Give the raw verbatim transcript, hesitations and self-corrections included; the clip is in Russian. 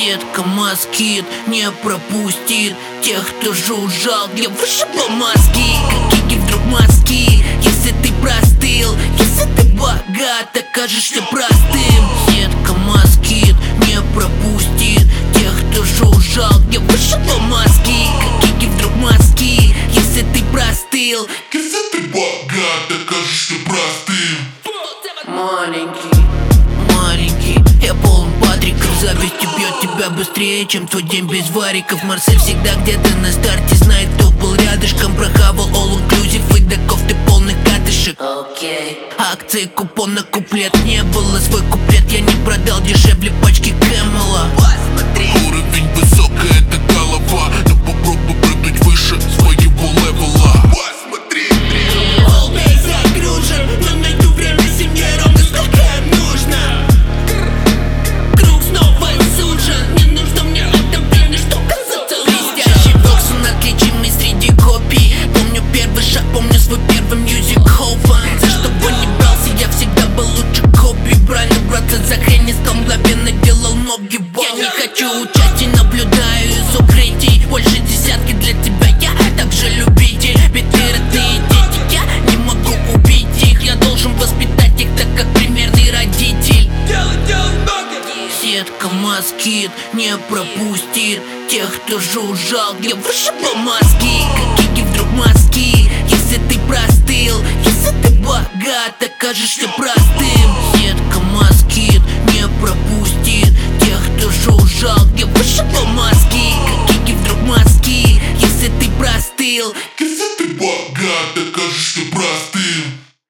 Сетка москит не пропустит тех, кто жужжал. Я вышибу мозги, какие вдруг мозги. Если ты простыл, если ты богат, окажешься простым. Сетка москит не пропустит тех, кто жужжал. Я вышибу мозги, какие вдруг мозги. Если ты простыл, если ты богат, окажешься простым. Маленький, маленький, я полон патриков. Завистью бьет тебя быстрее, чем твой день без вариков. Марсель всегда где-то на старте знает, кто был рядышком. Прохавал all inclusive и до кофты полных катышек. Окей. Акции, купон на куплет не было. Свой куплет я не продал дешевле пачки Кэмела. Уровень высокий, это голова, но попробуй прыгнуть выше своего левела. Посмотри, All day загружен, но найду время семье ровно сколько им нужно. Круг снова сужен, не нужно мне одобрение, что казаться лучше. Блестящий бокс, он отличимый среди копий. Помню первый шаг, помню свой первый мьюзик хоупа. За что бы ни брался, я всегда был лучше Коби. Правильно браться за Хеннистом, мгновенно делал ноги. Я не хочу участия, наблюдаю из укрытий. Больше десятки для тебя, я также любитель. Ведь ты родные дети, я не могу убить их. Я должен воспитать их так, как примерный родитель. Делай, делай ноги. Сетка москит не пропустит тех, кто жужжал. Я вышибу мозги, какие вдруг мозги. Если ты простыл, если ты богат, окажешься простым. Сетка москит не пропустит тех, кто жужжал. Я вышибу мозги, какие вдруг мозги. Если ты простыл, если ты богат, окажешься